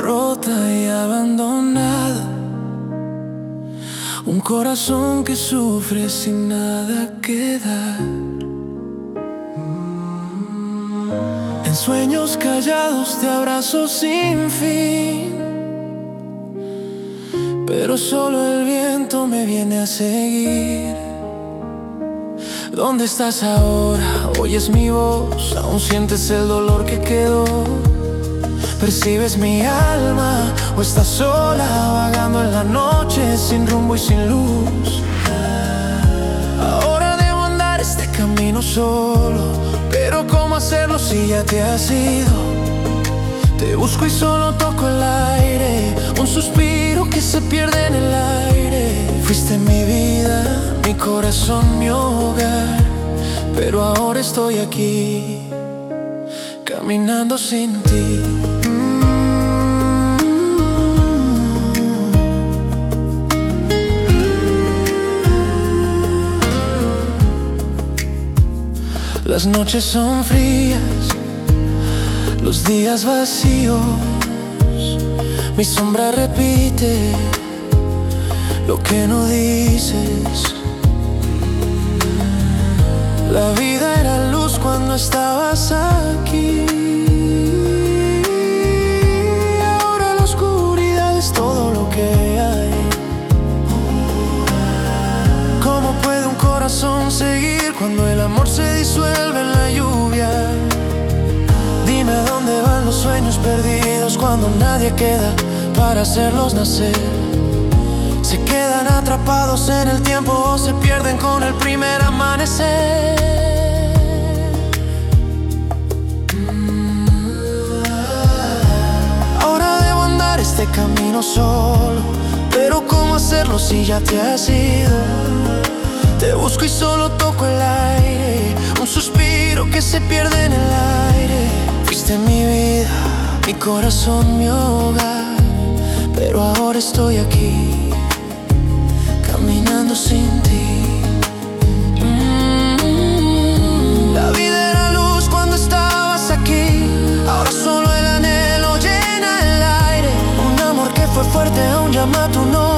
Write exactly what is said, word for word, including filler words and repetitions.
rota y abandonada, un corazón que sufre sin nada que dar. En sueños callados de abrazos sin fin, pero solo el viento me viene a seguir. ¿Dónde estás ahora? ¿Oyes mi voz? ¿Aún sientes el dolor que quedó? ¿Percibes mi alma? ¿O estás sola, vagando en la noche, sin rumbo y sin luz? Ahora debo andar este camino solo, pero ¿cómo hacerlo si ya te has ido? Te busco y solo toco el aire, un suspiro que se pierde en el aire. Fuiste mi vida, mi corazón, mi hogar, pero ahora estoy aquí, caminando sin ti. Las noches son frías, los días vacíos, mi sombra repite lo que no dices. La vida era luz cuando estabas aquí, ahora la oscuridad es todo lo que hay. ¿Cómo puede un corazón seguir cuando el amor se disuelve en la lluvia? Dime a dónde van los sueños perdidos cuando nadie queda para hacerlos nacer. ¿Se quedan atrapados en el tiempo o se pierden con el primer amanecer? Ahora debo andar este camino solo, pero ¿cómo hacerlo si ya te has ido? Te busco y solo toco el aire, un suspiro que se pierde en el aire. Fuiste mi vida, mi corazón, mi hogar, pero ahora estoy aquí, caminando sin ti. Mm-hmm. La vida era luz cuando estabas aquí, ahora solo el anhelo llena el aire. Un amor que fue fuerte aún llama tu nombre.